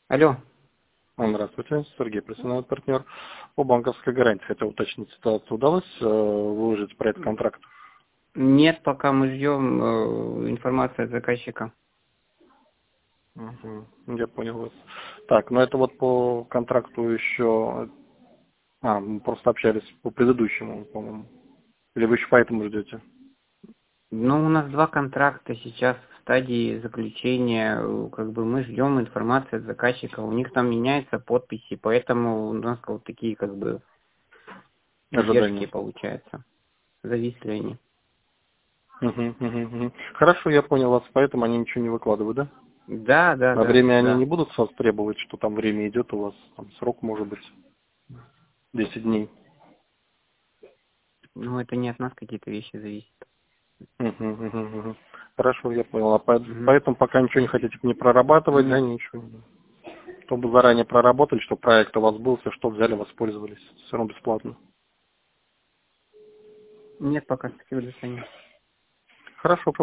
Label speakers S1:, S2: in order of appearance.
S1: Алло.
S2: Здравствуйте, Сергей, профессиональный партнер. По банковской гарантии хотел уточнить ситуацию. Удалось выложить про этот контракт?
S1: Нет, пока мы ждем информации от заказчика.
S2: Угу, я понял вас. Так, ну это вот по контракту еще... мы просто общались по предыдущему, по-моему. Или вы еще по этому ждете?
S1: Ну, у нас два контракта сейчас в стадии заключения. Как бы мы ждем информации от заказчика. У них там меняются подписи, поэтому у нас вот такие как бы задержки
S2: Ожидания.
S1: получаются. Зависли они.
S2: Угу. Хорошо, я понял вас, поэтому они ничего не выкладывают, да?
S1: Да, да,
S2: На
S1: да,
S2: время они
S1: да.
S2: не будут с вас требовать, что там время идет у вас, там срок может быть 10 дней.
S1: Ну, это не от нас какие-то вещи зависят.
S2: Мгм. Хорошо, я понял.
S1: Мгм.
S2: Поэтому пока ничего не хотите не прорабатывать, да,
S1: Нет.
S2: ничего. Чтобы заранее проработали, чтобы проект у вас был, все, что взяли, воспользовались. Все равно бесплатно.
S1: Нет, пока. Спасибо, до свидания.
S2: Хорошо,